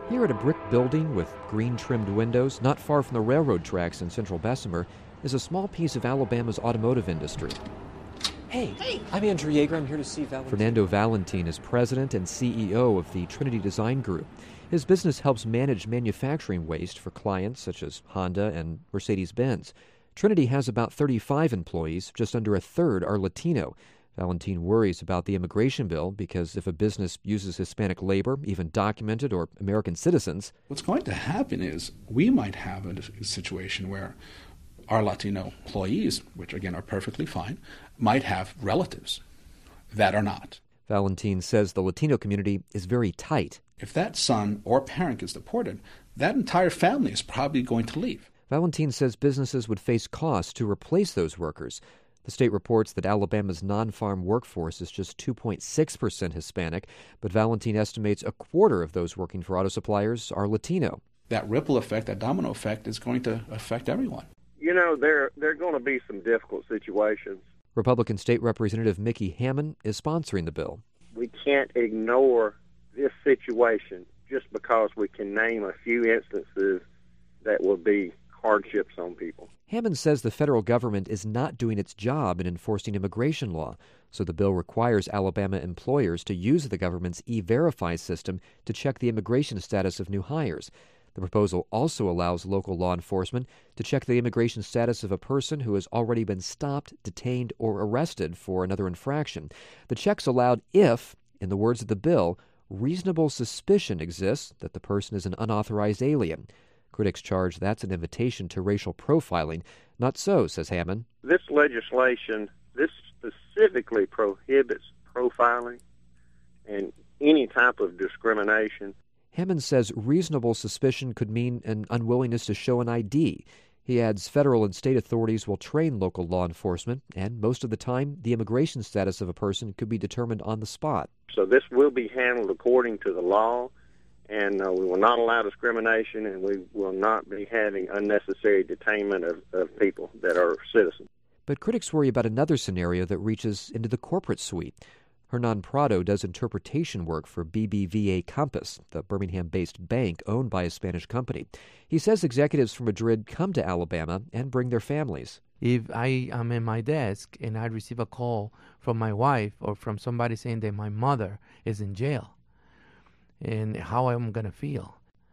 Here at a brick building with green-trimmed windows, not far from the railroad tracks in central Bessemer, is a small piece of Alabama's automotive industry. Hey, I'm Andrew Yeager. I'm here to see Valentin. Fernando Valentin is president and CEO of the Trinity Design Group. His business helps manage manufacturing waste for clients such as Honda and Mercedes-Benz. Trinity has about 35 employees. Just under a third are Latino. Valentin worries about the immigration bill because if a business uses Hispanic labor, even documented or American citizens... What's going to happen is we might have a situation where our Latino employees, which again are perfectly fine, might have relatives that are not. Valentin says the Latino community is very tight. If that son or parent gets deported, that entire family is probably going to leave. Valentin says businesses would face costs to replace those workers. The state reports that Alabama's non-farm workforce is just 2.6% Hispanic, but Valentin estimates a quarter of those working for auto suppliers are Latino. That ripple effect, that domino effect, is going to affect everyone. You know, there are going to be some difficult situations. Republican State Representative Mickey Hammond is sponsoring the bill. We can't ignore this situation just because we can name a few instances that will be hardships on people. Hammond says the federal government is not doing its job in enforcing immigration law, so the bill requires Alabama employers to use the government's E-Verify system to check the immigration status of new hires. The proposal also allows local law enforcement to check the immigration status of a person who has already been stopped, detained, or arrested for another infraction. The check's allowed if, in the words of the bill, reasonable suspicion exists that the person is an unauthorized alien. Critics charge that's an invitation to racial profiling. Not so, says Hammond. This legislation, this specifically prohibits profiling and any type of discrimination. Hammond says reasonable suspicion could mean an unwillingness to show an ID. He adds federal and state authorities will train local law enforcement, and most of the time, the immigration status of a person could be determined on the spot. So this will be handled according to the law, and we will not allow discrimination, and we will not be having unnecessary detainment of people that are citizens. But critics worry about another scenario that reaches into the corporate suite. Hernan Prado does interpretation work for BBVA Compass, the Birmingham-based bank owned by a Spanish company. He says executives from Madrid come to Alabama and bring their families. If I am in my desk and I receive a call from my wife or from somebody saying that my mother is in jail, and how I'm going to feel,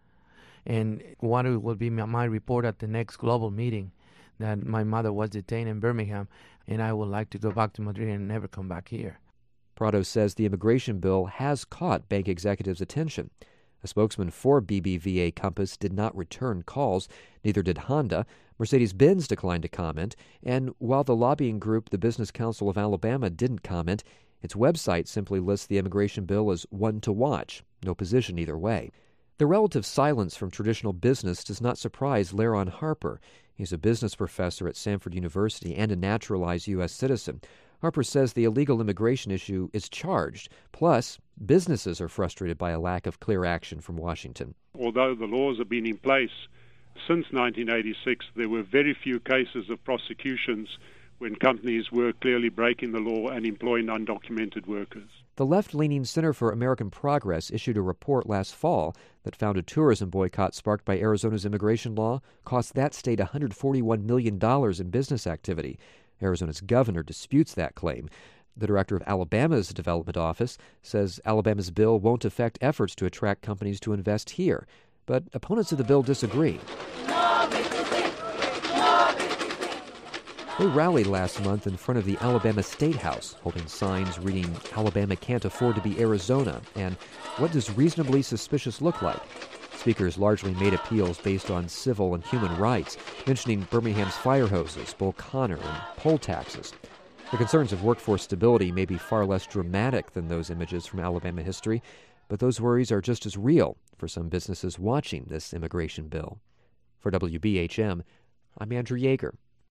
and what will be my report at the next global meeting, that my mother was detained in Birmingham and I would like to go back to Madrid and never come back here. Prado says the immigration bill has caught bank executives' attention. A spokesman for BBVA Compass did not return calls, neither did Honda. Mercedes-Benz declined to comment, and while the lobbying group, the Business Council of Alabama, didn't comment, its website simply lists the immigration bill as one to watch, no position either way. The relative silence from traditional business does not surprise Laron Harper. He's a business professor at Samford University and a naturalized U.S. citizen. Harper says the illegal immigration issue is charged. Plus, businesses are frustrated by a lack of clear action from Washington. Although the laws have been in place since 1986, there were very few cases of prosecutions when companies were clearly breaking the law and employing undocumented workers. The left-leaning Center for American Progress issued a report last fall that found a tourism boycott sparked by Arizona's immigration law cost that state $141 million in business activity. Arizona's governor disputes that claim. The director of Alabama's development office says Alabama's bill won't affect efforts to attract companies to invest here. But opponents of the bill disagree. They rallied last month in front of the Alabama State House, holding signs reading, "Alabama can't afford to be Arizona," and "What does reasonably suspicious look like?" Speakers largely made appeals based on civil and human rights, mentioning Birmingham's fire hoses, Bull Connor, and poll taxes. The concerns of workforce stability may be far less dramatic than those images from Alabama history, but those worries are just as real for some businesses watching this immigration bill. For WBHM, I'm Andrew Yeager.